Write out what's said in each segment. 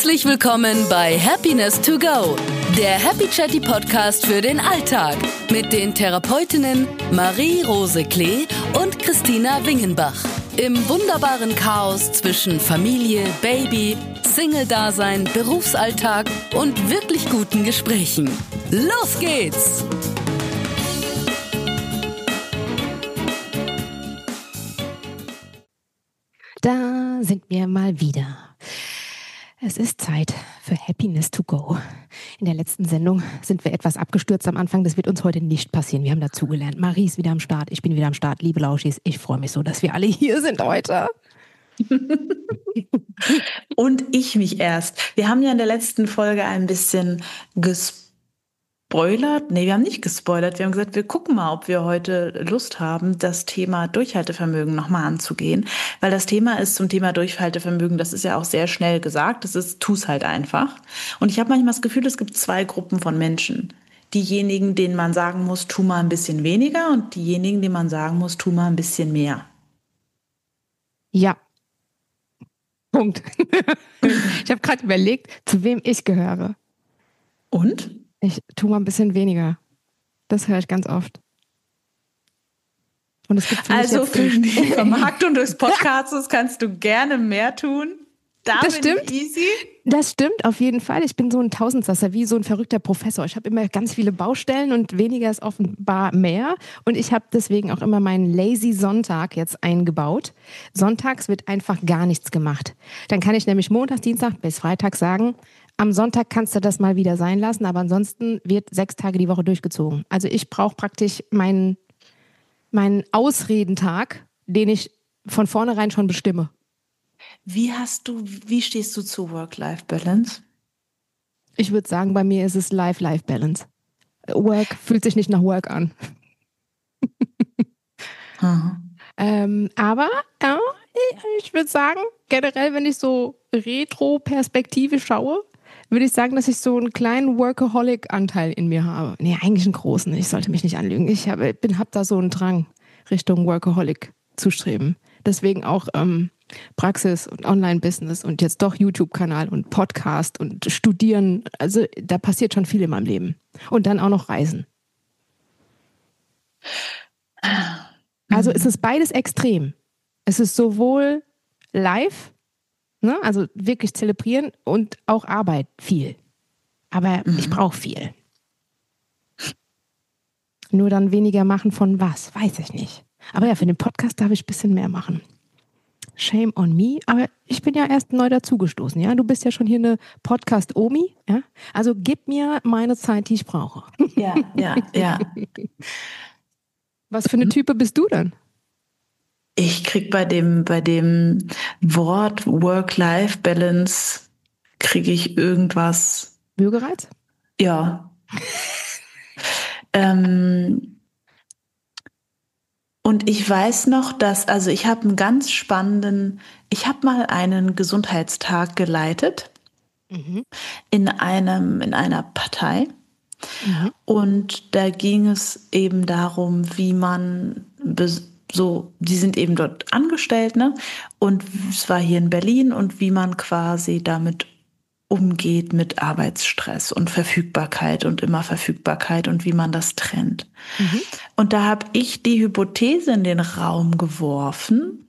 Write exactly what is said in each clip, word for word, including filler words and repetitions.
Herzlich willkommen bei Happiness to Go, der Happy Chatty Podcast für den Alltag mit den Therapeutinnen Marie-Rose Klee und Christina Wingenbach. Im wunderbaren Chaos zwischen Familie, Baby, Single-Dasein, Berufsalltag und wirklich guten Gesprächen. Los geht's! Da sind wir mal wieder. Es ist Zeit für Happiness to Go. In der letzten Sendung sind wir etwas abgestürzt am Anfang. Das wird uns heute nicht passieren. Wir haben dazugelernt. Marie ist wieder am Start. Ich bin wieder am Start. Liebe Lauschis, ich freue mich so, dass wir alle hier sind heute. Und ich mich erst. Wir haben ja in der letzten Folge ein bisschen gespoilert. Nee, wir haben nicht gespoilert. Wir haben gesagt, wir gucken mal, ob wir heute Lust haben, das Thema Durchhaltevermögen nochmal anzugehen. Weil das Thema ist zum Thema Durchhaltevermögen, das ist ja auch sehr schnell gesagt. Das ist, tu's halt einfach. Und ich habe manchmal das Gefühl, es gibt zwei Gruppen von Menschen. Diejenigen, denen man sagen muss, tu mal ein bisschen weniger, und diejenigen, denen man sagen muss, tu mal ein bisschen mehr. Ja. Punkt. Ich habe gerade überlegt, zu wem ich gehöre. Und? Ich tue mal ein bisschen weniger. Das höre ich ganz oft. Und es gibt für also mich für die Vermarktung des Podcasts kannst du gerne mehr tun. Da das bin stimmt. ich easy. Das stimmt auf jeden Fall. Ich bin so ein Tausendsasser, wie so ein verrückter Professor. Ich habe immer ganz viele Baustellen und weniger ist offenbar mehr. Und ich habe deswegen auch immer meinen Lazy Sonntag jetzt eingebaut. Sonntags wird einfach gar nichts gemacht. Dann kann ich nämlich Montag, Dienstag bis Freitag sagen, am Sonntag kannst du das mal wieder sein lassen, aber ansonsten wird sechs Tage die Woche durchgezogen. Also ich brauche praktisch meinen, meinen Ausredentag, den ich von vornherein schon bestimme. Wie hast du, wie stehst du zu Work-Life-Balance? Ich würde sagen, bei mir ist es Life-Life-Balance. Work fühlt sich nicht nach Work an. ähm, aber ja, ich würde sagen, generell, wenn ich so retro-Perspektive schaue, würde ich sagen, dass ich so einen kleinen Workaholic-Anteil in mir habe. Nee, eigentlich einen großen. Ich sollte mich nicht anlügen. Ich habe hab da so einen Drang, Richtung Workaholic zu streben. Deswegen auch ähm, Praxis und Online-Business und jetzt doch YouTube-Kanal und Podcast und Studieren. Also da passiert schon viel in meinem Leben. Und dann auch noch Reisen. Also es ist beides extrem. Es ist sowohl live, ne, also wirklich zelebrieren, und auch Arbeit viel. Aber mhm. ich brauche viel. Nur dann weniger machen von was, weiß ich nicht. Aber ja, für den Podcast darf ich ein bisschen mehr machen. Shame on me, aber ich bin ja erst neu dazugestoßen, ja. Du bist ja schon hier eine Podcast-Omi, ja. Also gib mir meine Zeit, die ich brauche. Ja, ja, ja. Was für eine Type bist du denn? Ich krieg bei dem, bei dem Wort Work-Life-Balance kriege ich irgendwas. Würgereiz? Ja. ähm, Und ich weiß noch, dass, also ich habe einen ganz spannenden, ich habe mal einen Gesundheitstag geleitet mhm. in einem, in einer Partei. Mhm. Und da ging es eben darum, wie man so, die sind eben dort angestellt, ne? Und es war hier in Berlin, und wie man quasi damit umgeht mit Arbeitsstress und Verfügbarkeit und immer Verfügbarkeit und wie man das trennt. Mhm. Und da habe ich die Hypothese in den Raum geworfen,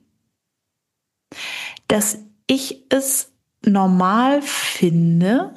dass ich es normal finde,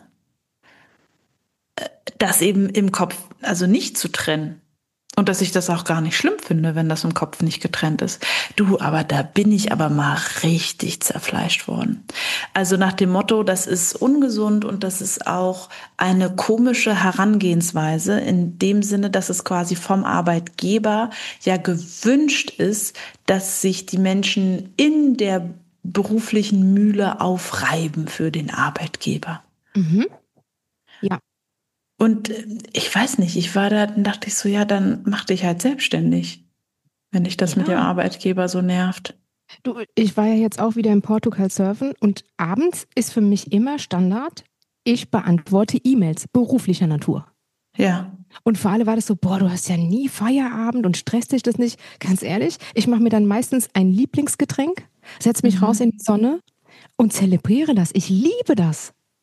das eben im Kopf, also nicht zu trennen. Und dass ich das auch gar nicht schlimm finde, wenn das im Kopf nicht getrennt ist. Du, aber da bin ich aber mal richtig zerfleischt worden. Also nach dem Motto, das ist ungesund und das ist auch eine komische Herangehensweise in dem Sinne, dass es quasi vom Arbeitgeber ja gewünscht ist, dass sich die Menschen in der beruflichen Mühle aufreiben für den Arbeitgeber. Mhm. Ja. Und ich weiß nicht, ich war da, dann dachte ich so, ja, dann mach dich halt selbstständig, wenn dich das ja. mit dem Arbeitgeber so nervt. Du, ich war ja jetzt auch wieder in Portugal surfen, und abends ist für mich immer Standard, ich beantworte E-Mails beruflicher Natur. Ja. Und für alle war das so, boah, du hast ja nie Feierabend und stresst dich das nicht. Ganz ehrlich, ich mache mir dann meistens ein Lieblingsgetränk, setze mich mhm. raus in die Sonne und zelebriere das. Ich liebe das.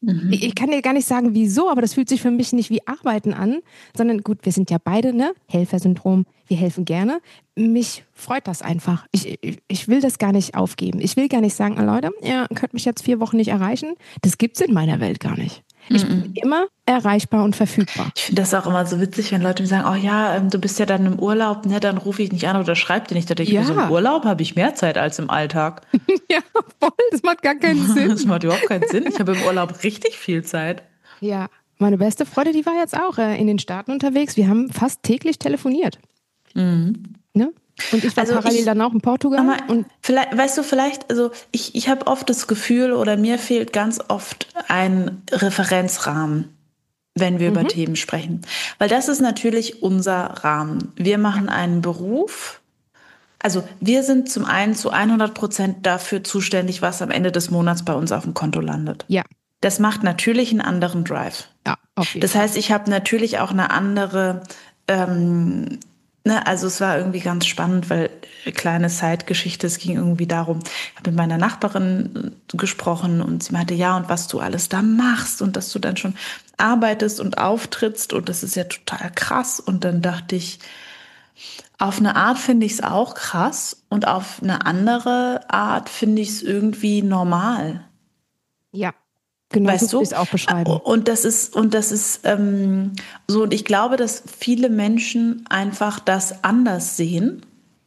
Mhm. Ich, ich kann dir gar nicht sagen, wieso, aber das fühlt sich für mich nicht wie Arbeiten an, sondern gut, wir sind ja beide, ne? Helfersyndrom, wir helfen gerne. Mich freut das einfach. Ich, ich, ich will das gar nicht aufgeben. Ich will gar nicht sagen, oh Leute, ihr könnt mich jetzt vier Wochen nicht erreichen. Das gibt's in meiner Welt gar nicht. Ich bin immer erreichbar und verfügbar. Ich finde das auch immer so witzig, wenn Leute mir sagen, oh ja, ähm, du bist ja dann im Urlaub, ne, dann rufe ich nicht an oder schreib dir nicht. Da denke ich Ja. mir so, im Urlaub habe ich mehr Zeit als im Alltag. Ja, voll, das macht gar keinen Sinn. Das macht überhaupt keinen Sinn. Ich habe im Urlaub richtig viel Zeit. Ja, meine beste Freundin, die war jetzt auch äh, in den Staaten unterwegs. Wir haben fast täglich telefoniert. Mhm. Ne? Und ich war Also parallel ich- dann auch in Portugal. Aber Und vielleicht, weißt du, vielleicht, also ich, ich habe oft das Gefühl oder mir fehlt ganz oft ein Referenzrahmen, wenn wir über Themen sprechen. Weil das ist natürlich unser Rahmen. Wir machen einen Beruf. Also wir sind zum einen zu hundert Prozent dafür zuständig, was am Ende des Monats bei uns auf dem Konto landet. ja, Das macht natürlich einen anderen Drive. ja, auf jeden Das Fall. heißt, ich habe natürlich auch eine andere, ähm, ne, also es war irgendwie ganz spannend, weil äh, kleine Side-Geschichte, es ging irgendwie darum, ich habe mit meiner Nachbarin äh, gesprochen und sie meinte, ja, und was du alles da machst und dass du dann schon arbeitest und auftrittst und das ist ja total krass. Und dann dachte ich, auf eine Art finde ich es auch krass und auf eine andere Art finde ich es irgendwie normal. Ja, genau Weißt so du? will ich es auch beschreiben. Und das ist, und das ist ähm, so, und ich glaube, dass viele Menschen einfach das anders sehen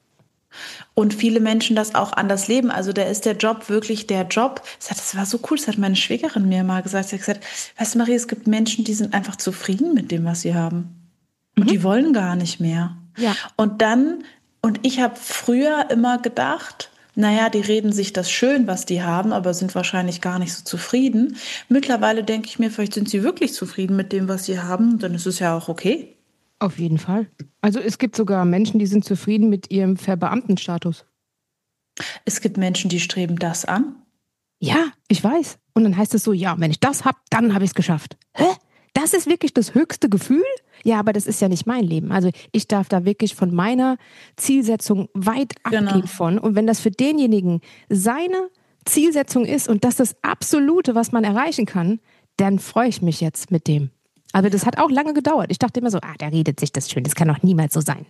und viele Menschen das auch anders leben. Also da ist der Job wirklich der Job. Das hat- das war so cool, das hat meine Schwägerin mir mal gesagt. Sie hat gesagt, weißt du, Marie, es gibt Menschen, die sind einfach zufrieden mit dem, was sie haben. Und die wollen gar nicht mehr. Ja. Und dann, und ich habe früher immer gedacht, naja, die reden sich das schön, was die haben, aber sind wahrscheinlich gar nicht so zufrieden. Mittlerweile denke ich mir, vielleicht sind sie wirklich zufrieden mit dem, was sie haben, dann ist es ja auch okay. Auf jeden Fall. Also es gibt sogar Menschen, die sind zufrieden mit ihrem Verbeamtenstatus. Es gibt Menschen, die streben das an. Ja, ich weiß. Und dann heißt es so, ja, wenn ich das hab, dann habe ich es geschafft. Hä? Das ist wirklich das höchste Gefühl? Ja, aber das ist ja nicht mein Leben. Also ich darf da wirklich von meiner Zielsetzung weit Genau. abgehen von. Und wenn das für denjenigen seine Zielsetzung ist und das das Absolute, was man erreichen kann, dann freue ich mich jetzt mit dem. Aber das hat auch lange gedauert. Ich dachte immer so, ah, der redet sich das schön. Das kann doch niemals so sein.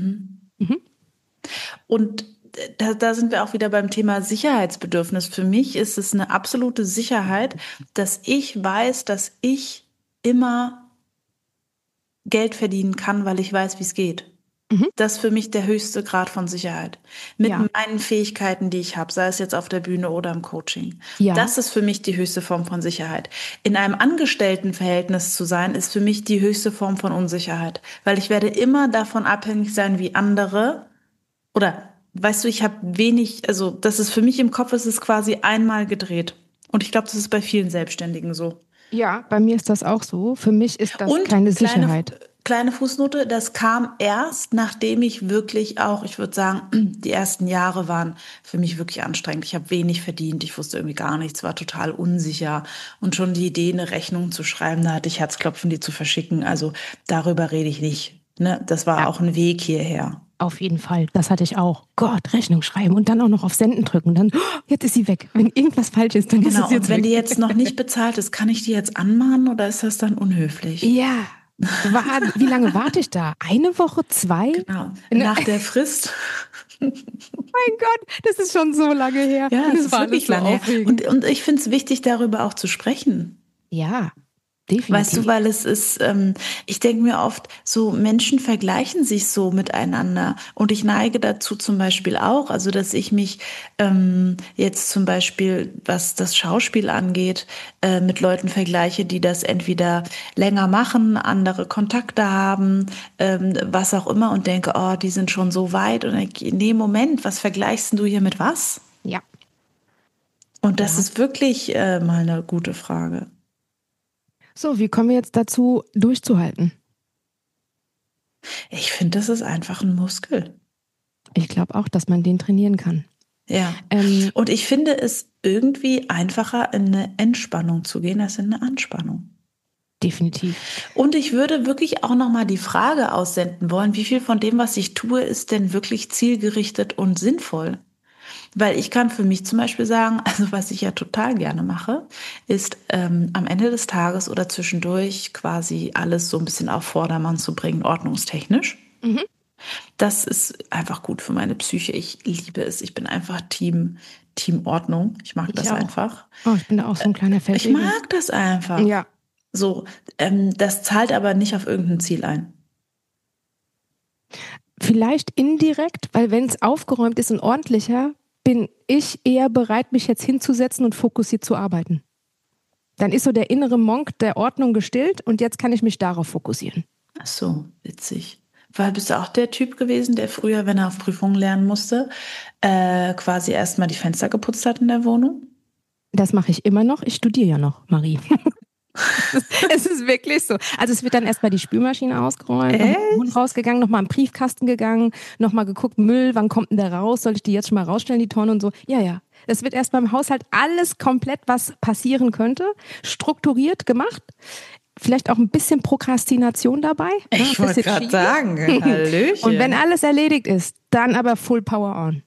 Und da, da sind wir auch wieder beim Thema Sicherheitsbedürfnis. Für mich ist es eine absolute Sicherheit, dass ich weiß, dass ich immer Geld verdienen kann, weil ich weiß, wie es geht. Das ist für mich der höchste Grad von Sicherheit. Mit Ja. meinen Fähigkeiten, die ich habe, sei es jetzt auf der Bühne oder im Coaching. Ja. Das ist für mich die höchste Form von Sicherheit. In einem Angestelltenverhältnis zu sein, ist für mich die höchste Form von Unsicherheit. Weil ich werde immer davon abhängig sein, wie andere oder weißt du, ich habe wenig, also das ist für mich im Kopf, ist es quasi einmal gedreht. Und ich glaube, das ist bei vielen Selbstständigen so. Ja, bei mir ist das auch so. Für mich ist das Und keine kleine, Sicherheit. Kleine Fußnote, das kam erst, nachdem ich wirklich auch, ich würde sagen, die ersten Jahre waren für mich wirklich anstrengend. Ich habe wenig verdient, ich wusste irgendwie gar nichts, war total unsicher. Und schon die Idee, eine Rechnung zu schreiben, da hatte ich Herzklopfen, die zu verschicken. Also darüber rede ich nicht. Ne? Das war Ja. auch ein Weg hierher. Auf jeden Fall, das hatte ich auch. Gott, Rechnung schreiben und dann auch noch auf Senden drücken. Dann, oh, jetzt ist sie weg. Wenn irgendwas falsch ist, dann ist Genau, es jetzt und wenn weg. die jetzt noch nicht bezahlt ist, kann ich die jetzt anmahnen oder ist das dann unhöflich? Ja. War, wie lange warte ich da? Eine Woche, zwei? Genau. Ne- Nach der Frist. Mein Gott, das ist schon so lange her. Ja, Und das es ist war wirklich alles so lange. her. aufregend. Und, und ich finde es wichtig, darüber auch zu sprechen. Ja, definitiv. Weißt du, weil es ist, ähm, ich denke mir oft, so Menschen vergleichen sich so miteinander. Und ich neige dazu zum Beispiel auch, also dass ich mich ähm, jetzt zum Beispiel, was das Schauspiel angeht, äh, mit Leuten vergleiche, die das entweder länger machen, andere Kontakte haben, ähm, was auch immer und denke, oh, die sind schon so weit. Und dann, nee, Moment, was vergleichst du hier mit was? Ja. Und das Ja. ist wirklich äh, mal eine gute Frage. So, wie kommen wir jetzt dazu, durchzuhalten? Ich finde, das ist einfach ein Muskel. Ich glaube auch, dass man den trainieren kann. Ja. Ähm, Und ich finde es irgendwie einfacher, in eine Entspannung zu gehen, als in eine Anspannung. definitiv. Und ich würde wirklich auch nochmal die Frage aussenden wollen, wie viel von dem, was ich tue, ist denn wirklich zielgerichtet und sinnvoll? Weil ich kann für mich zum Beispiel sagen, also was ich ja total gerne mache, ist ähm, am Ende des Tages oder zwischendurch quasi alles so ein bisschen auf Vordermann zu bringen, ordnungstechnisch. Mhm. Das ist einfach gut für meine Psyche. Ich liebe es. Ich bin einfach Team, Team Ordnung. Ich mag Ich das auch. einfach. Oh, ich bin da auch so ein kleiner Ich Feldwebel. mag das einfach. Ja. So, ähm, das zahlt aber nicht auf irgendein Ziel ein. Vielleicht indirekt, weil wenn es aufgeräumt ist und ordentlicher, bin ich eher bereit, mich jetzt hinzusetzen und fokussiert zu arbeiten. Dann ist so der innere Monk der Ordnung gestillt und jetzt kann ich mich darauf fokussieren. Ach so, witzig. Weil bist du auch der Typ gewesen, der früher, wenn er auf Prüfungen lernen musste, äh, quasi erstmal die Fenster geputzt hat in der Wohnung? Das mache ich immer noch. Ich studiere ja noch, Marie. Es ist wirklich so. Also es wird dann erstmal die Spülmaschine ausgeräumt, Echt? nochmal Hund rausgegangen, nochmal im Briefkasten gegangen, nochmal geguckt, Müll, wann kommt denn der raus? Soll ich die jetzt schon mal rausstellen, die Tonne und so? Ja, ja. Es wird erst beim Haushalt alles komplett, was passieren könnte, strukturiert gemacht. Vielleicht auch ein bisschen Prokrastination dabei. Ich ne? wollte gerade sagen, Hallöchen. Und wenn alles erledigt ist, dann aber Full Power on.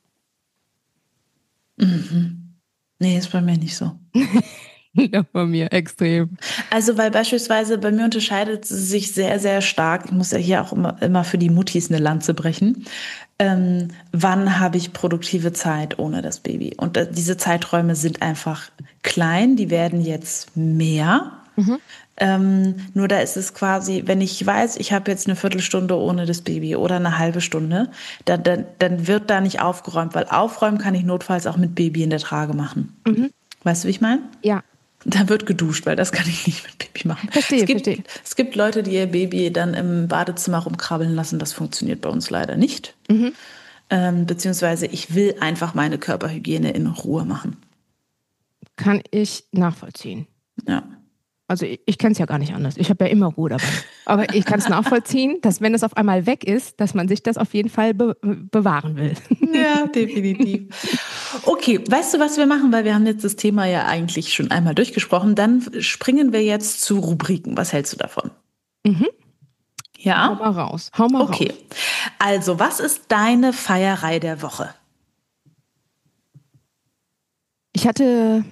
Mhm. Nee, ist bei mir nicht so. Ja, bei mir extrem. Also, weil beispielsweise bei mir unterscheidet es sich sehr, sehr stark. Ich muss ja hier auch immer, immer für die Muttis eine Lanze brechen. Ähm, wann habe ich produktive Zeit ohne das Baby? Und äh, diese Zeiträume sind einfach klein. Die werden jetzt mehr. Mhm. Ähm, nur da ist es quasi, wenn ich weiß, ich habe jetzt eine Viertelstunde ohne das Baby oder eine halbe Stunde, dann, dann, dann wird da nicht aufgeräumt, weil aufräumen kann ich notfalls auch mit Baby in der Trage machen. Mhm. Weißt du, wie ich meine? Ja. Da wird geduscht, weil das kann ich nicht mit Baby machen. Verstehe, es gibt, verstehe. Es gibt Leute, die ihr Baby dann im Badezimmer rumkrabbeln lassen. Das funktioniert bei uns leider nicht. Mhm. Ähm, beziehungsweise ich will einfach meine Körperhygiene in Ruhe machen. Kann ich nachvollziehen. Ja. Also ich, ich kenne es ja gar nicht anders. Ich habe ja immer Ruhe dabei. Aber ich kann es nachvollziehen, dass wenn es auf einmal weg ist, dass man sich das auf jeden Fall be- bewahren will. Ja, definitiv. Okay, weißt du, was wir machen? Weil wir haben jetzt das Thema ja eigentlich schon einmal durchgesprochen. Dann springen wir jetzt zu Rubriken. Was hältst du davon? Mhm. Ja? Hau mal raus. Hau mal okay. raus. Also, was ist deine Feierei der Woche? Ich hatte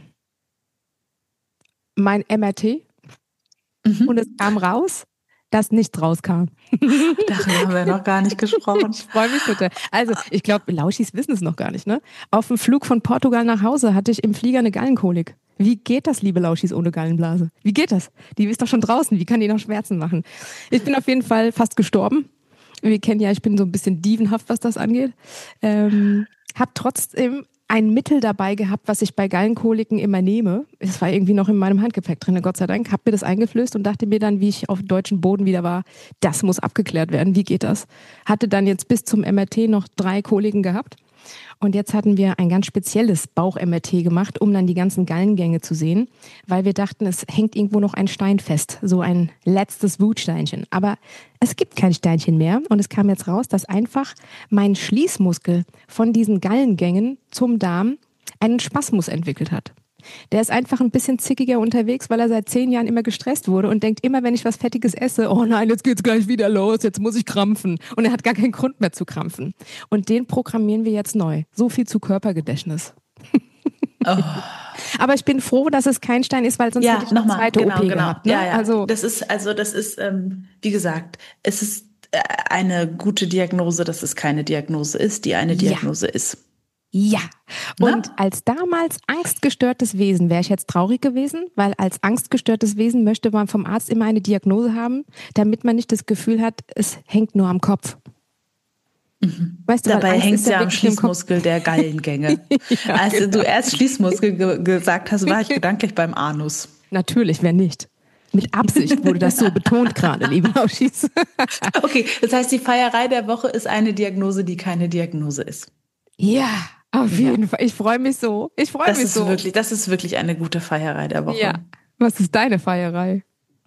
mein M R T mhm. und es kam raus, dass nichts rauskam. Darüber haben wir noch gar nicht gesprochen. Ich freue mich total. Also, ich glaube, Lauschis wissen es noch gar nicht, ne? Auf dem Flug von Portugal nach Hause hatte ich im Flieger eine Gallenkolik. Wie geht das, liebe Lauschis, ohne Gallenblase? Wie geht das? Die ist doch schon draußen. Wie kann die noch Schmerzen machen? Ich bin auf jeden Fall fast gestorben. Wir kennen ja, ich bin so ein bisschen dievenhaft, was das angeht. Ähm, hab trotzdem ein Mittel dabei gehabt, was ich bei Gallenkoliken immer nehme. Es war irgendwie noch in meinem Handgepäck drin, Gott sei Dank. Hab mir das eingeflößt und dachte mir dann, wie ich auf deutschem Boden wieder war, das muss abgeklärt werden. Wie geht das? Hatte dann jetzt bis zum M R T noch drei Koliken gehabt. Und jetzt hatten wir ein ganz spezielles Bauch-M R T gemacht, um dann die ganzen Gallengänge zu sehen, weil wir dachten, es hängt irgendwo noch ein Stein fest, so ein letztes Wutsteinchen. Aber es gibt kein Steinchen mehr und es kam jetzt raus, dass einfach mein Schließmuskel von diesen Gallengängen zum Darm einen Spasmus entwickelt hat. Der ist einfach ein bisschen zickiger unterwegs, weil er seit zehn Jahren immer gestresst wurde und denkt immer, wenn ich was Fettiges esse, oh nein, jetzt geht's gleich wieder los, jetzt muss ich krampfen. Und er hat gar keinen Grund mehr zu krampfen. Und den programmieren wir jetzt neu. So viel zu Körpergedächtnis. Oh. Aber ich bin froh, dass es kein Stein ist, weil sonst ja, hätte ich eine zweite genau, O P genau. gehabt. Ne? Ja, ja. Also, das ist, also das ist, ähm, wie gesagt, es ist eine gute Diagnose, dass es keine Diagnose ist, die eine Diagnose ja. ist. Ja, und Na? als damals angstgestörtes Wesen wäre ich jetzt traurig gewesen, weil als angstgestörtes Wesen möchte man vom Arzt immer eine Diagnose haben, damit man nicht das Gefühl hat, es hängt nur am Kopf. Mhm. Weißt du, dabei hängt es ja am Schließmuskel der Gallengänge. ja, Als genau. du erst Schließmuskel ge- gesagt hast, war ich gedanklich beim Anus. Natürlich, wer nicht? Mit Absicht wurde das so betont gerade, liebe Lauschis. Okay, das heißt, die Feierei der Woche ist eine Diagnose, die keine Diagnose ist. Ja. Auf jeden ja. Fall. Ich freue mich so. Ich freue mich ist so. Wirklich, das ist wirklich eine gute Feierei der Woche. Ja. Was ist deine Feierei?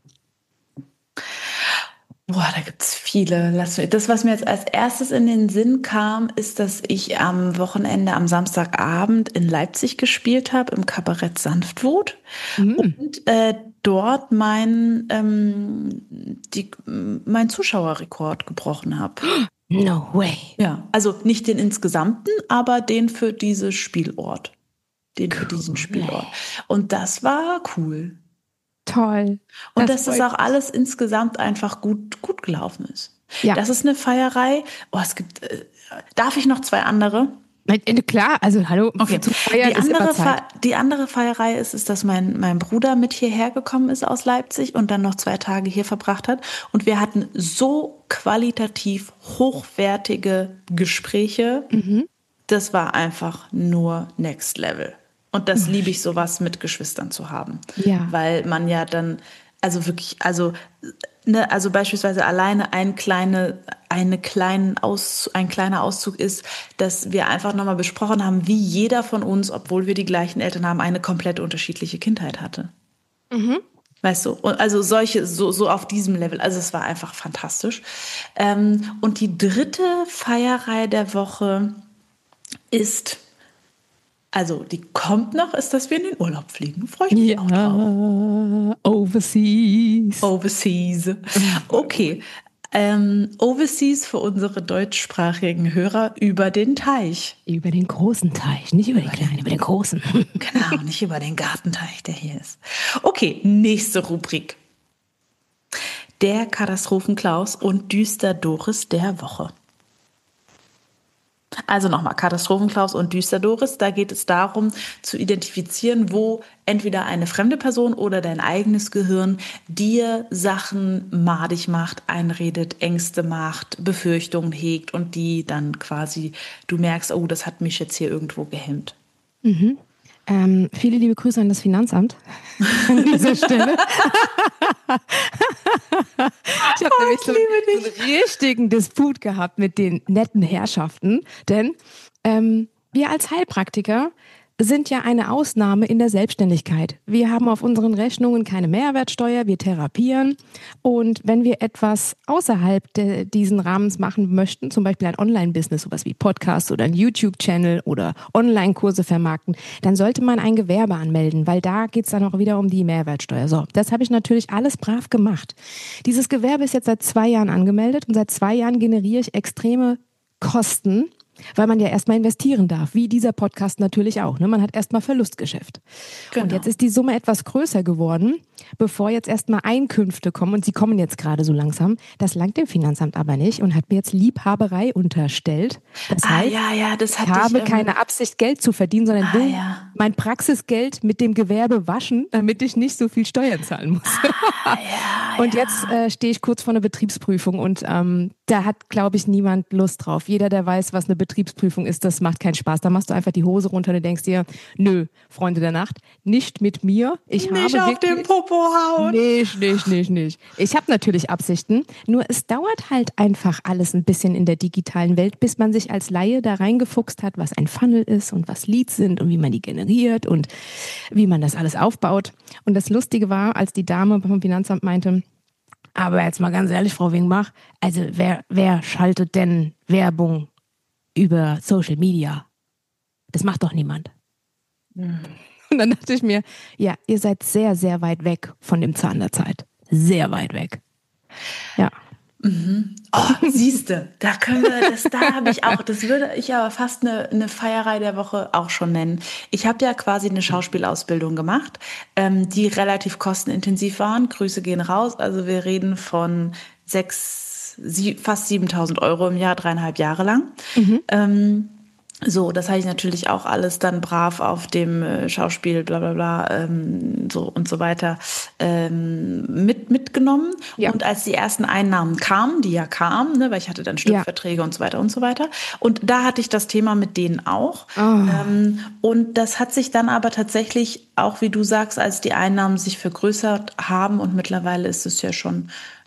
Boah, da gibt's viele. Lass mich. Das, was mir jetzt als erstes in den Sinn kam, ist, dass ich am Wochenende, am Samstagabend in Leipzig gespielt habe, im Kabarett Sanftwut. Mhm. Und äh, dort mein, ähm, die, mein Zuschauerrekord gebrochen habe. No way. Ja, also nicht den insgesamten, aber den für diesen Spielort. Den cool. für diesen Spielort. Und das war cool. Toll. Und das dass das auch alles insgesamt einfach gut, gut gelaufen ist. Ja. Das ist eine Feierei. Oh, es gibt, äh, darf ich noch zwei andere? Klar, also hallo. Okay. Die andere, Fe- die andere Feierei ist, ist, dass mein, mein Bruder mit hierher gekommen ist aus Leipzig und dann noch zwei Tage hier verbracht hat. Und wir hatten so qualitativ hochwertige Gespräche. Mhm. Das war einfach nur Next Level. Und das liebe ich, sowas mit Geschwistern zu haben. Ja. Weil man ja dann, also wirklich, also, ne, also beispielsweise alleine ein, kleine, eine kleinen Aus, ein kleiner Auszug ist, dass wir einfach nochmal besprochen haben, wie jeder von uns, obwohl wir die gleichen Eltern haben, eine komplett unterschiedliche Kindheit hatte. Mhm. Weißt du, und also solche, so, so auf diesem Level, also es war einfach fantastisch. Ähm, und die dritte Feierreihe der Woche ist, also die kommt noch, ist, dass wir in den Urlaub fliegen. Freue ich mich ja, auch drauf. Overseas. Overseas. Okay. Ähm, Overseas für unsere deutschsprachigen Hörer über den Teich. Über den großen Teich, nicht über, über den kleinen, über den großen. Genau, nicht über den Gartenteich, der hier ist. Okay, nächste Rubrik. Der Katastrophenklaus und Düster Doris der Woche. Also nochmal, Katastrophenklaus und Düster Doris, da geht es darum, zu identifizieren, wo entweder eine fremde Person oder dein eigenes Gehirn dir Sachen madig macht, einredet, Ängste macht, Befürchtungen hegt und die dann quasi, du merkst, oh, das hat mich jetzt hier irgendwo gehemmt. Mhm. Ähm, viele liebe Grüße an das Finanzamt an dieser Stelle. Ich habe oh, nämlich so, so einen richtigen Disput gehabt mit den netten Herrschaften, denn ähm, wir als Heilpraktiker sind ja eine Ausnahme in der Selbstständigkeit. Wir haben auf unseren Rechnungen keine Mehrwertsteuer, wir therapieren und wenn wir etwas außerhalb de, diesen Rahmens machen möchten, zum Beispiel ein Online-Business, sowas wie Podcast oder ein YouTube-Channel oder Online-Kurse vermarkten, dann sollte man ein Gewerbe anmelden, weil da geht es dann auch wieder um die Mehrwertsteuer. So, das habe ich natürlich alles brav gemacht. Dieses Gewerbe ist jetzt seit zwei Jahren angemeldet und seit zwei Jahren generiere ich extreme Kosten, weil man ja erstmal investieren darf, wie dieser Podcast natürlich auch. Ne? Man hat erstmal Verlustgeschäft. Genau. Und jetzt ist die Summe etwas größer geworden, bevor jetzt erstmal Einkünfte kommen. Und sie kommen jetzt gerade so langsam. Das langt dem Finanzamt aber nicht und hat mir jetzt Liebhaberei unterstellt. Das ah, heißt, ja, ja, das ich habe ich, ähm, keine Absicht, Geld zu verdienen, sondern ah, will ja. mein Praxisgeld mit dem Gewerbe waschen, damit ich nicht so viel Steuern zahlen muss. Ah, ja, und jetzt äh, stehe ich kurz vor einer Betriebsprüfung und ähm, da hat, glaube ich, niemand Lust drauf. Jeder, der weiß, was eine Betriebsprüfung ist, das macht keinen Spaß. Da machst du einfach die Hose runter und du denkst dir, nö, Freunde der Nacht, nicht mit mir. Ich nicht habe auf den Popo hauen. Nicht, nicht, nicht, nicht. Ich habe natürlich Absichten, nur es dauert halt einfach alles ein bisschen in der digitalen Welt, bis man sich als Laie da reingefuchst hat, was ein Funnel ist und was Leads sind und wie man die generiert und wie man das alles aufbaut. Und das Lustige war, als die Dame vom Finanzamt meinte, aber jetzt mal ganz ehrlich, Frau Wingbach, also wer, wer schaltet denn Werbung über Social Media? Das macht doch niemand. Mhm. Und dann dachte ich mir, ja, ihr seid sehr, sehr weit weg von dem Zahn der Zeit. Sehr weit weg. Ja. Mhm. Oh, siehste, da können wir, das, da habe ich auch, das würde ich aber fast eine, eine Feierei der Woche auch schon nennen. Ich habe ja quasi eine Schauspielausbildung gemacht, ähm, die relativ kostenintensiv waren. Grüße gehen raus. Also wir reden von sechs, sie, fast siebentausend Euro im Jahr, dreieinhalb Jahre lang. Mhm. Ähm, So, das habe ich natürlich auch alles dann brav auf dem äh, Schauspiel, bla bla bla, ähm, so und so weiter ähm, mit, mitgenommen. Ja. Und als die ersten Einnahmen kamen, die ja kamen, ne, weil ich hatte dann Stückverträge ja. und so weiter und so weiter. Und da hatte ich das Thema mit denen auch. Oh. Ähm, und das hat sich dann aber tatsächlich, auch wie du sagst, als die Einnahmen sich vergrößert haben und mittlerweile ist es ja schon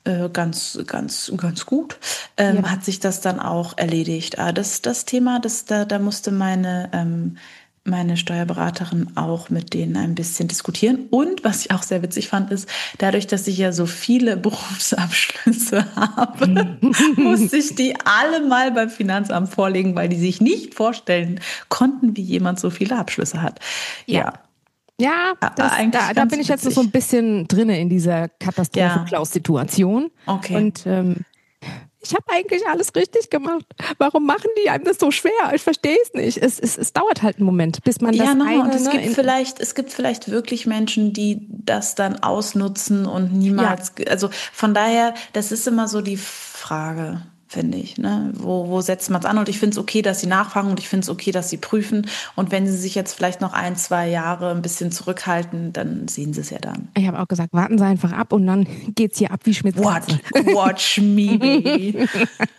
ganz, ganz, ganz gut, ähm, ja. hat sich das dann auch erledigt. Aber das, das Thema, das, da, da musste meine, ähm, meine Steuerberaterin auch mit denen ein bisschen diskutieren. Und was ich auch sehr witzig fand, ist, dadurch, dass ich ja so viele Berufsabschlüsse habe, musste ich die alle mal beim Finanzamt vorlegen, weil die sich nicht vorstellen konnten, wie jemand so viele Abschlüsse hat. Ja. ja. Ja, das, da, da bin ich jetzt noch so ein bisschen drinne in dieser Katastrophe-Klaus-Situation. Ja. Okay. Und ähm, ich habe eigentlich alles richtig gemacht. Warum machen die einem das so schwer? Ich verstehe es nicht. Es, es, es dauert halt einen Moment, bis man das ja, eine... und es, ne, gibt vielleicht, es gibt vielleicht wirklich Menschen, die das dann ausnutzen und niemals... Ja. Also von daher, das ist immer so die Frage, finde ich. Ne? Wo, wo setzt man es an? Und ich finde es okay, dass sie nachfragen und ich finde es okay, dass sie prüfen. Und wenn sie sich jetzt vielleicht noch ein, zwei Jahre ein bisschen zurückhalten, dann sehen sie es ja dann. Ich habe auch gesagt, warten Sie einfach ab und dann geht's hier ab wie Schmitz. Watch, watch me, baby.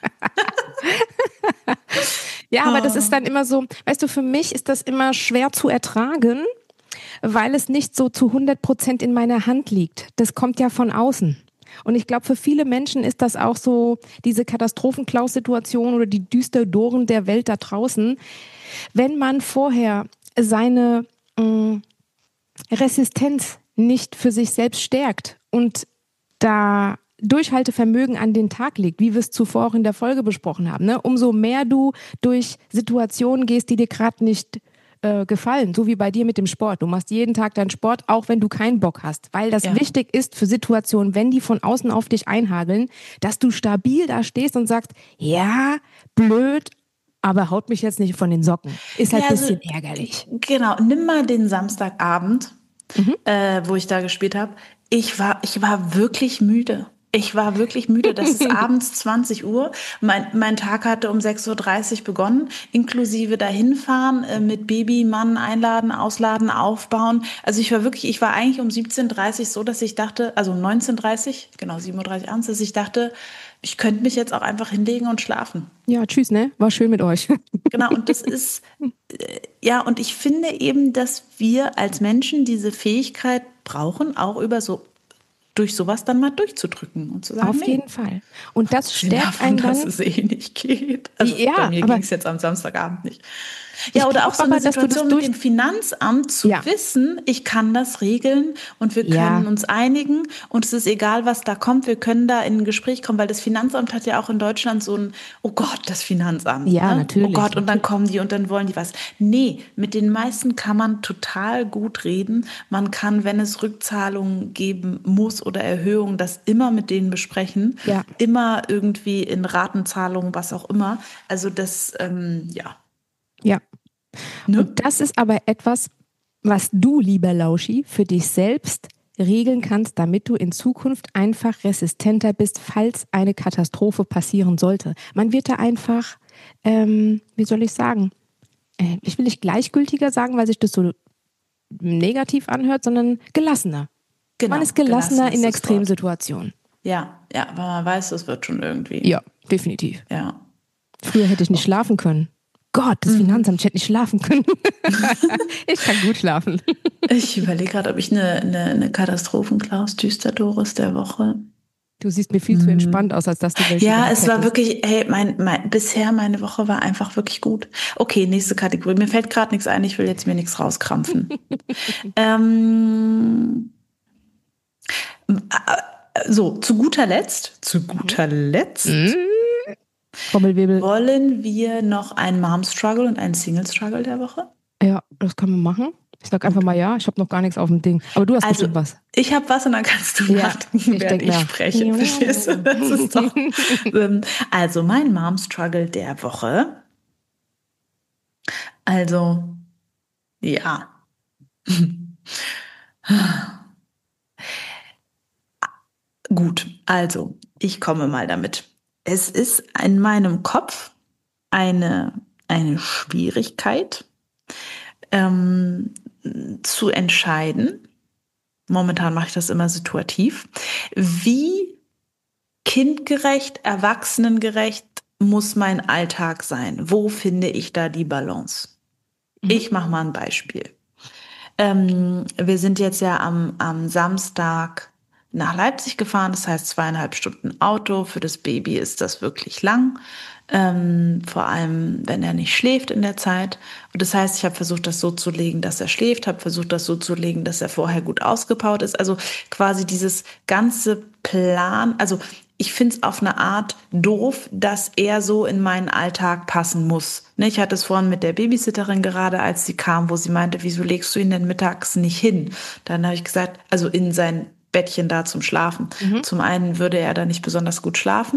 Ja, aber das ist dann immer so, weißt du, für mich ist das immer schwer zu ertragen, weil es nicht so zu hundert Prozent in meiner Hand liegt. Das kommt ja von außen. Und ich glaube, für viele Menschen ist das auch so diese Katastrophenklaus-Situation oder die Düsterdoren der Welt da draußen. Wenn man vorher seine mh, Resistenz nicht für sich selbst stärkt und da Durchhaltevermögen an den Tag legt, wie wir es zuvor auch in der Folge besprochen haben, ne? Umso mehr du durch Situationen gehst, die dir gerade nicht gefallen, so wie bei dir mit dem Sport. Du machst jeden Tag deinen Sport, auch wenn du keinen Bock hast, weil das ja. wichtig ist für Situationen, wenn die von außen auf dich einhageln, dass du stabil da stehst und sagst, ja, blöd, aber haut mich jetzt nicht von den Socken. Ist halt ja, ein bisschen also, ärgerlich. Genau, nimm mal den Samstagabend, mhm. äh, wo ich da gespielt habe. Ich war, ich war wirklich müde. Ich war wirklich müde. Das ist abends zwanzig Uhr. Mein, mein Tag hatte um sechs Uhr dreißig begonnen, inklusive dahinfahren, äh, mit Baby, Mann einladen, ausladen, aufbauen. Also ich war wirklich, ich war eigentlich um siebzehn Uhr dreißig so, dass ich dachte, also um neunzehn Uhr dreißig, genau, sieben Uhr dreißig abends, dass ich dachte, ich könnte mich jetzt auch einfach hinlegen und schlafen. Ja, tschüss, ne? War schön mit euch. Genau, und das ist, äh, ja, und ich finde eben, dass wir als Menschen diese Fähigkeit brauchen, auch über so durch sowas dann mal durchzudrücken und zu sagen, auf nee, jeden Fall. Und das stärkt einen dann, dass es eh nicht geht. Also ja, bei mir ging es jetzt am Samstagabend nicht. Ja, oder auch so eine Situation mit dem Finanzamt zu ja. wissen, ich kann das regeln und wir ja. können uns einigen und es ist egal, was da kommt, wir können da in ein Gespräch kommen, weil das Finanzamt hat ja auch in Deutschland so ein, oh Gott, das Finanzamt. Ja, ne? natürlich. Oh Gott, und dann kommen die und dann wollen die was. Nee, mit den meisten kann man total gut reden. Man kann, wenn es Rückzahlungen geben muss oder Erhöhungen, das immer mit denen besprechen. Ja. Immer irgendwie in Ratenzahlungen, was auch immer. Also das, ähm, ja. Ja. Ne? Und das ist aber etwas, was du, lieber Lauschi, für dich selbst regeln kannst, damit du in Zukunft einfach resistenter bist, falls eine Katastrophe passieren sollte. Man wird da einfach, ähm, wie soll ich sagen, äh, ich will nicht gleichgültiger sagen, weil sich das so negativ anhört, sondern gelassener. Genau, man ist gelassener in Extremsituationen. Ja, ja, weil man weiß, es wird schon irgendwie. Ja, definitiv. Ja. Früher hätte ich nicht schlafen können. Gott, das Finanzamt, ich hätte nicht schlafen können. Ich kann gut schlafen. Ich überlege gerade, ob ich eine, eine, eine Katastrophen-Klaus-Düster-Doris der Woche. Du siehst mir viel zu entspannt aus, als dass du welche Ja, es hättest. war wirklich, hey, mein, mein, bisher meine Woche war einfach wirklich gut. Okay, nächste Kategorie. Mir fällt gerade nichts ein, ich will jetzt mir nichts rauskrampfen. ähm, so, zu guter Letzt, zu guter Letzt, mm. Trommelwirbel. Wollen wir noch einen Mom-Struggle und einen Single-Struggle der Woche? Ja, das kann man machen. Ich sag einfach mal ja, ich habe noch gar nichts auf dem Ding. Aber du hast also, bestimmt was. Ich habe was und dann kannst du ja, nachdenken, ich während denk, ich ja. spreche. Verstehst du? Das ist doch, also mein Mom-Struggle der Woche. Also, ja. Gut, also ich komme mal damit. Es ist in meinem Kopf eine, eine Schwierigkeit ähm, zu entscheiden. Momentan mache ich das immer situativ. Wie kindgerecht, erwachsenengerecht muss mein Alltag sein? Wo finde ich da die Balance? Mhm. Ich mache mal ein Beispiel. Ähm, wir sind jetzt ja am, am Samstag nach Leipzig gefahren, das heißt zweieinhalb Stunden Auto. Für das Baby ist das wirklich lang, ähm, vor allem wenn er nicht schläft in der Zeit. Und das heißt, ich habe versucht, das so zu legen, dass er schläft, habe versucht, das so zu legen, dass er vorher gut ausgepowert ist. Also quasi dieses ganze Plan, also ich finde es auf eine Art doof, dass er so in meinen Alltag passen muss. Ich hatte es vorhin mit der Babysitterin gerade, als sie kam, wo sie meinte, wieso legst du ihn denn mittags nicht hin? Dann habe ich gesagt, also in sein Bettchen da zum Schlafen. Mhm. Zum einen würde er da nicht besonders gut schlafen.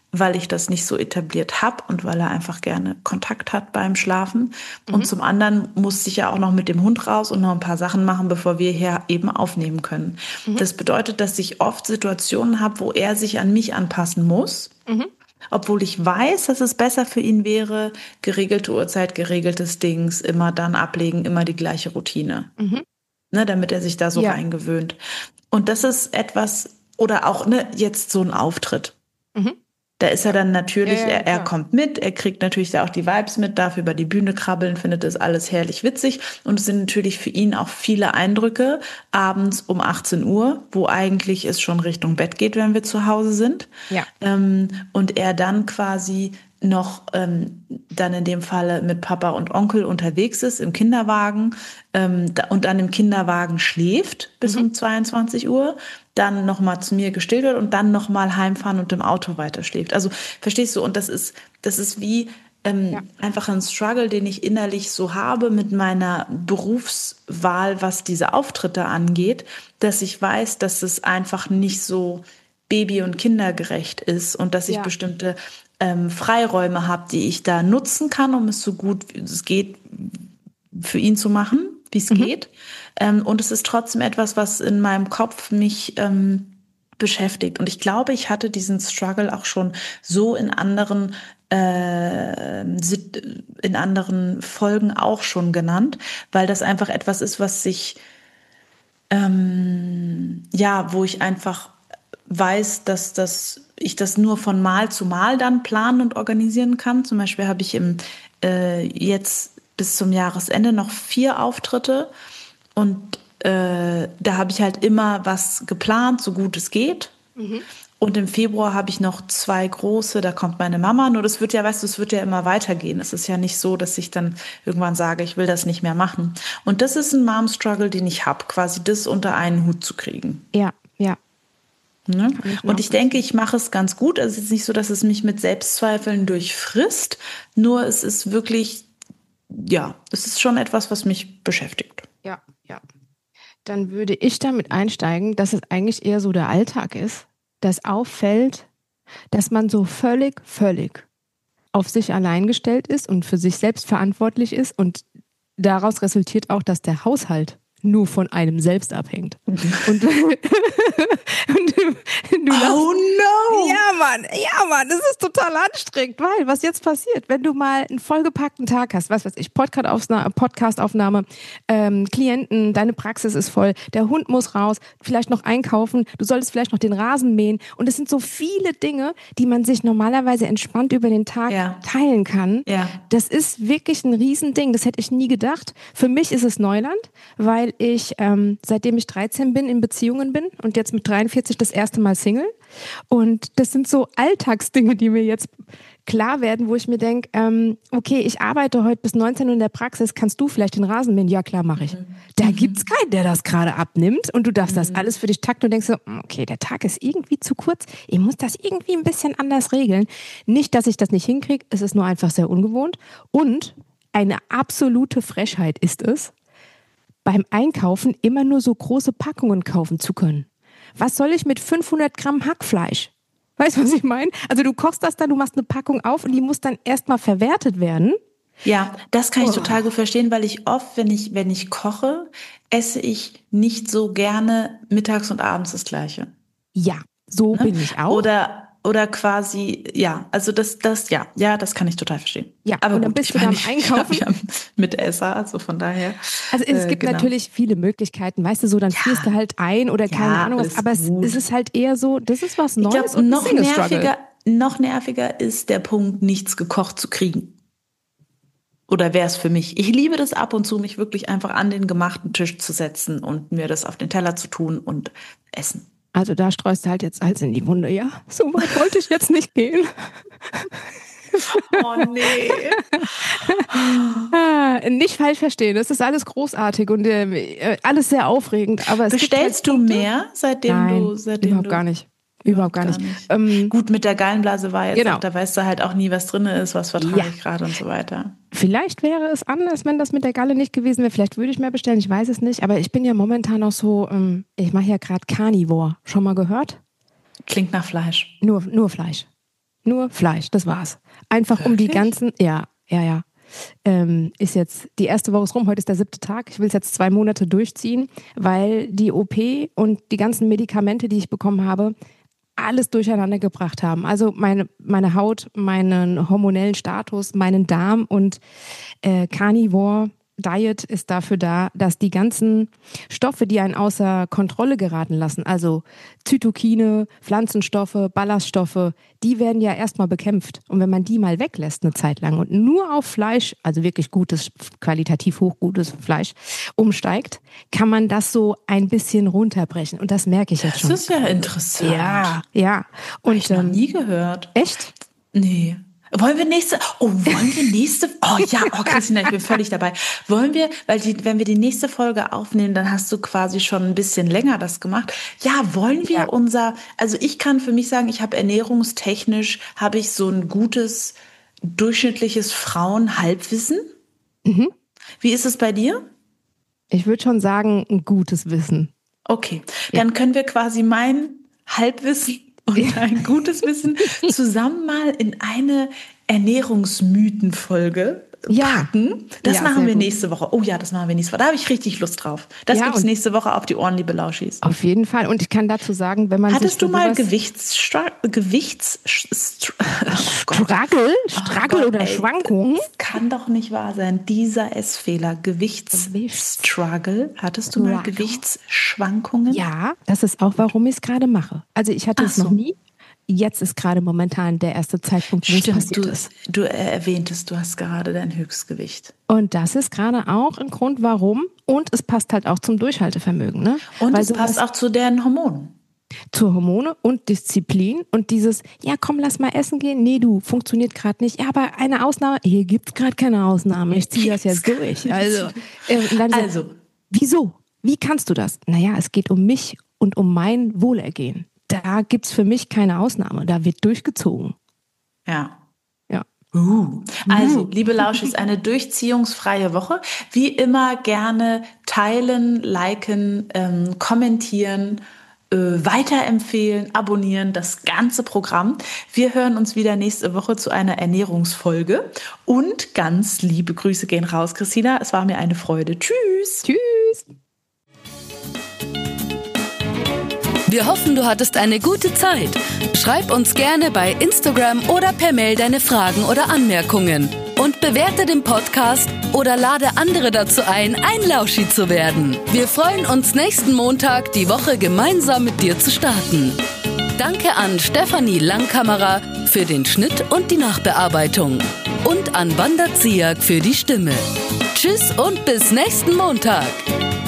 weil ich das nicht so etabliert habe und weil er einfach gerne Kontakt hat beim Schlafen. Mhm. Und zum anderen musste ich ja auch noch mit dem Hund raus und noch ein paar Sachen machen, bevor wir hier eben aufnehmen können. Mhm. Das bedeutet, dass ich oft Situationen habe, wo er sich an mich anpassen muss. Mhm. Obwohl ich weiß, dass es besser für ihn wäre, geregelte Uhrzeit, geregeltes Dings, immer dann ablegen, immer die gleiche Routine. Mhm. Ne, damit er sich da so ja. reingewöhnt. Und das ist etwas, oder auch ne, jetzt so ein Auftritt. Mhm. Da ist er dann natürlich, ja, ja, er, er kommt mit, er kriegt natürlich da auch die Vibes mit, darf über die Bühne krabbeln, findet das alles herrlich witzig. Und es sind natürlich für ihn auch viele Eindrücke abends um achtzehn Uhr, wo eigentlich es schon Richtung Bett geht, wenn wir zu Hause sind. Ja. Ähm, und er dann quasi noch ähm, dann in dem Falle mit Papa und Onkel unterwegs ist im Kinderwagen ähm, da, und dann im Kinderwagen schläft bis mhm. um zweiundzwanzig Uhr, dann nochmal zu mir gestillt wird und dann nochmal heimfahren und im Auto weiter schläft. Also verstehst du, und das ist, das ist wie ähm, ja. einfach ein Struggle, den ich innerlich so habe mit meiner Berufswahl, was diese Auftritte angeht, dass ich weiß, dass es einfach nicht so baby- und kindergerecht ist und dass ich ja. bestimmte ähm, Freiräume habe, die ich da nutzen kann, um es so gut wie es geht für ihn zu machen, wie es mhm. geht. Ähm, und es ist trotzdem etwas, was in meinem Kopf mich ähm, beschäftigt. Und ich glaube, ich hatte diesen Struggle auch schon so in anderen äh, in anderen Folgen auch schon genannt, weil das einfach etwas ist, was sich ähm, ja, wo ich einfach weiß, dass das, ich das nur von Mal zu Mal dann planen und organisieren kann. Zum Beispiel habe ich im, äh, jetzt bis zum Jahresende noch vier Auftritte und äh, da habe ich halt immer was geplant, so gut es geht. Mhm. Und im Februar habe ich noch zwei große, da kommt meine Mama. Nur das wird ja, weißt du, es wird ja immer weitergehen. Es ist ja nicht so, dass ich dann irgendwann sage, ich will das nicht mehr machen. Und das ist ein Mom-Struggle, den ich habe, quasi das unter einen Hut zu kriegen. Ja, ja. Ne? Ich und ich denke, ich mache es ganz gut. Also es ist nicht so, dass es mich mit Selbstzweifeln durchfrisst. Nur es ist wirklich, ja, es ist schon etwas, was mich beschäftigt. Ja, ja. Dann würde ich damit einsteigen, dass es eigentlich eher so der Alltag ist, dass auffällt, dass man so völlig, völlig auf sich allein gestellt ist und für sich selbst verantwortlich ist. Und daraus resultiert auch, dass der Haushalt nur von einem selbst abhängt. Und, und du oh no! Ja, Mann, ja, Mann, das ist total anstrengend, weil was jetzt passiert, wenn du mal einen vollgepackten Tag hast, was weiß ich, Podcast-Aufnahme, ähm, Klienten, deine Praxis ist voll, der Hund muss raus, vielleicht noch einkaufen, du solltest vielleicht noch den Rasen mähen und es sind so viele Dinge, die man sich normalerweise entspannt über den Tag ja. teilen kann. Ja. Das ist wirklich ein Riesending, das hätte ich nie gedacht. Für mich ist es Neuland, weil ich, ähm, seitdem ich dreizehn bin, in Beziehungen bin und jetzt mit dreiundvierzig das erste Mal Single. Und das sind so Alltagsdinge, die mir jetzt klar werden, wo ich mir denke, ähm, okay, ich arbeite heute bis neunzehn Uhr in der Praxis, kannst du vielleicht den Rasen mähen? Ja, klar, mache ich. Mhm. Da mhm. gibt's keinen, der das gerade abnimmt und du darfst mhm. das alles für dich takten und denkst so, okay, der Tag ist irgendwie zu kurz, ich muss das irgendwie ein bisschen anders regeln. Nicht, dass ich das nicht hinkriege, es ist nur einfach sehr ungewohnt und eine absolute Frechheit ist es, beim Einkaufen immer nur so große Packungen kaufen zu können. Was soll ich mit fünfhundert Gramm Hackfleisch? Weißt du, was ich meine? Also du kochst das dann, du machst eine Packung auf und die muss dann erstmal verwertet werden. Ja, das kann ich oh. total gut verstehen, weil ich oft, wenn ich, wenn ich koche, esse ich nicht so gerne mittags und abends das Gleiche. Ja, so ne? bin ich auch. Oder Oder quasi, ja, also das, das, ja, ja, das kann ich total verstehen. Ja, aber und dann gut, bist du dann einkaufen. Ich, ich Mitesser, also von daher. Also es äh, gibt genau. natürlich viele Möglichkeiten, weißt du, so dann ja. frierst du halt ein oder keine ja, Ahnung was, aber es, es ist halt eher so, das ist was Neues. Ich glaub, und noch nerviger, noch nerviger ist der Punkt, nichts gekocht zu kriegen. Oder wäre es für mich. Ich liebe das ab und zu, mich wirklich einfach an den gemachten Tisch zu setzen und mir das auf den Teller zu tun und essen. Also da streust du halt jetzt Salz in die Wunde, ja? So weit wollte ich jetzt nicht gehen. Oh nee. Nicht falsch verstehen, das ist alles großartig und äh, alles sehr aufregend. Aber es Bestellst gibt halt du mehr, seitdem Nein, du... Seitdem überhaupt du gar nicht. Überhaupt gar nicht. nicht. Ähm, Gut, mit der Gallenblase war jetzt genau. auch, da weißt du halt auch nie, was drin ist, was vertrage ja. ich gerade und so weiter. Vielleicht wäre es anders, wenn das mit der Galle nicht gewesen wäre. Vielleicht würde ich mehr bestellen, ich weiß es nicht. Aber ich bin ja momentan noch so, ähm, ich mache ja gerade Carnivore. Schon mal gehört? Klingt nach Fleisch. Nur, nur Fleisch. nur Fleisch, das war's. Einfach Wirklich? um die ganzen, ja, ja, ja. Ähm, ist jetzt, die erste Woche ist rum, heute ist der siebte Tag. Ich will es jetzt zwei Monate durchziehen, weil die O P und die ganzen Medikamente, die ich bekommen habe, alles durcheinander gebracht haben. Also meine, meine Haut, meinen hormonellen Status, meinen Darm und äh, Carnivore Diet ist dafür da, dass die ganzen Stoffe, die einen außer Kontrolle geraten lassen, also Zytokine, Pflanzenstoffe, Ballaststoffe, die werden ja erstmal bekämpft. Und wenn man die mal weglässt eine Zeit lang und nur auf Fleisch, also wirklich gutes, qualitativ hochgutes Fleisch umsteigt, kann man das so ein bisschen runterbrechen. Und das merke ich jetzt das schon. Das ist ja interessant. Ja, ja. Und, Hab ich noch nie gehört. Echt? Nee. Wollen wir nächste, oh, wollen wir nächste, oh ja, oh Christina, ich bin völlig dabei. Wollen wir, weil die, wenn wir die nächste Folge aufnehmen, dann hast du quasi schon ein bisschen länger das gemacht. Ja, wollen wir ja. unser, also ich kann für mich sagen, ich habe ernährungstechnisch, habe ich so ein gutes, durchschnittliches Frauenhalbwissen. Mhm. Wie ist es bei dir? Ich würde schon sagen, ein gutes Wissen. Okay, dann ja. können wir quasi mein Halbwissen und ein gutes Wissen zusammen mal in eine Ernährungsmythenfolge packen. Ja. Das ja, machen wir gut. nächste Woche. Oh ja, das machen wir nächste Woche. Da habe ich richtig Lust drauf. Das ja, gibt's nächste Woche auf die Ohren, liebe Lauschis. Auf jeden Fall. Und ich kann dazu sagen, wenn man Hattest sich du mal Gewichts... Gewichts... Struggle? Struggle oh oder ey, Schwankungen? Das kann doch nicht wahr sein. Dieser Essfehler. Gewichtsstruggle. Hattest du mal Gewichtsschwankungen? Ja, das ist auch, warum ich es gerade mache. Also ich hatte Ach es noch so. nie. Jetzt ist gerade momentan der erste Zeitpunkt, wo es passiert du, ist. Du erwähntest, du hast gerade dein Höchstgewicht. Und das ist gerade auch ein Grund, warum. Und es passt halt auch zum Durchhaltevermögen. Ne? Und Weil es passt auch zu deren Hormonen. Zu Hormone und Disziplin und dieses, ja komm, lass mal essen gehen. Nee, du, funktioniert gerade nicht. Ja, aber eine Ausnahme, hier gibt es gerade keine Ausnahme. Ich ziehe das jetzt durch. Also, äh, dann also. So, wieso? Wie kannst du das? Naja, es geht um mich und um mein Wohlergehen. Da gibt es für mich keine Ausnahme. Da wird durchgezogen. Ja. Ja. Uh. Also, liebe Lauschis, eine durchziehungsfreie Woche. Wie immer gerne teilen, liken, ähm, kommentieren, äh, weiterempfehlen, abonnieren, das ganze Programm. Wir hören uns wieder nächste Woche zu einer Ernährungsfolge. Und ganz liebe Grüße gehen raus, Christina. Es war mir eine Freude. Tschüss. Tschüss. Wir hoffen, du hattest eine gute Zeit. Schreib uns gerne bei Instagram oder per Mail deine Fragen oder Anmerkungen. Und bewerte den Podcast oder lade andere dazu ein, ein Lauschi zu werden. Wir freuen uns nächsten Montag, die Woche gemeinsam mit dir zu starten. Danke an Stefanie Langkamera für den Schnitt und die Nachbearbeitung. Und an Wanda Ziak für die Stimme. Tschüss und bis nächsten Montag.